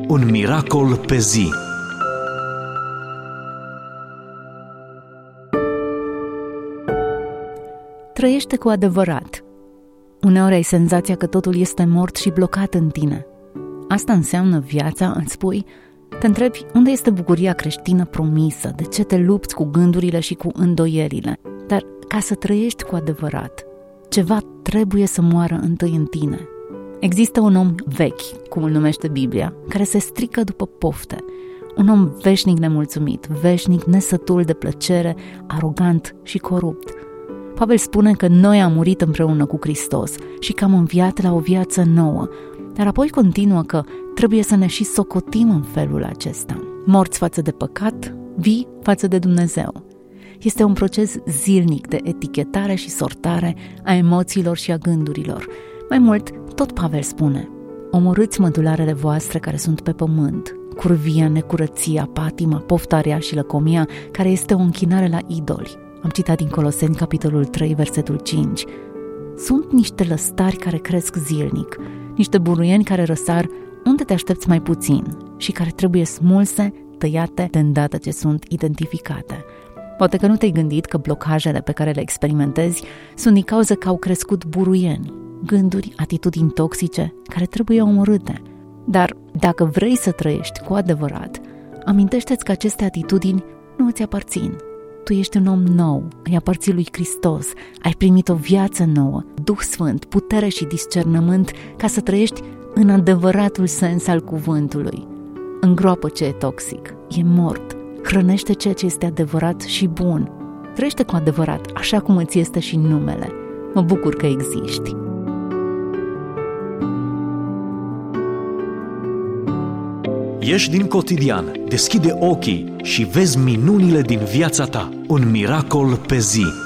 Un miracol pe zi. Trăiește cu adevărat. Uneori ai senzația că totul este mort și blocat în tine. Asta înseamnă viața, îți spui? Te întrebi unde este bucuria creștină promisă, de ce te lupți cu gândurile și cu îndoielile. Dar ca să trăiești cu adevărat, ceva trebuie să moară întâi în tine. Există un om vechi, cum îl numește Biblia, care se strică după pofte. Un om veșnic nemulțumit, veșnic nesătul de plăcere, arogant și corupt. Pavel spune că noi am murit împreună cu Hristos și că am înviat la o viață nouă, dar apoi continuă că trebuie să ne și socotim în felul acesta. Morți față de păcat, vii față de Dumnezeu. Este un proces zilnic de etichetare și sortare a emoțiilor și a gândurilor. Mai mult, tot Pavel spune: omorâți mădularele voastre care sunt pe pământ, curvia, necurăția, patima, poftarea și lăcomia, care este o închinare la idoli. Am citat din Coloseni, capitolul 3, versetul 5. Sunt niște lăstari care cresc zilnic, niște buruieni care răsar unde te aștepți mai puțin și care trebuie smulse, tăiate de îndată ce sunt identificate. Poate că nu te-ai gândit că blocajele pe care le experimentezi sunt din cauza că au crescut buruieni, gânduri, atitudini toxice care trebuie omorâte. Dar dacă vrei să trăiești cu adevărat, amintește-ți că aceste atitudini nu îți aparțin. Tu ești un om nou, îi aparții lui Hristos, ai primit o viață nouă, Duh Sfânt, putere și discernământ ca să trăiești în adevăratul sens al cuvântului. Îngroapă ce e toxic, e mort, hrănește ceea ce este adevărat și bun. Trăiește cu adevărat, așa cum îți este și numele. Mă bucur că existi. Ieși din cotidian, deschide ochii și vezi minunile din viața ta. Un miracol pe zi.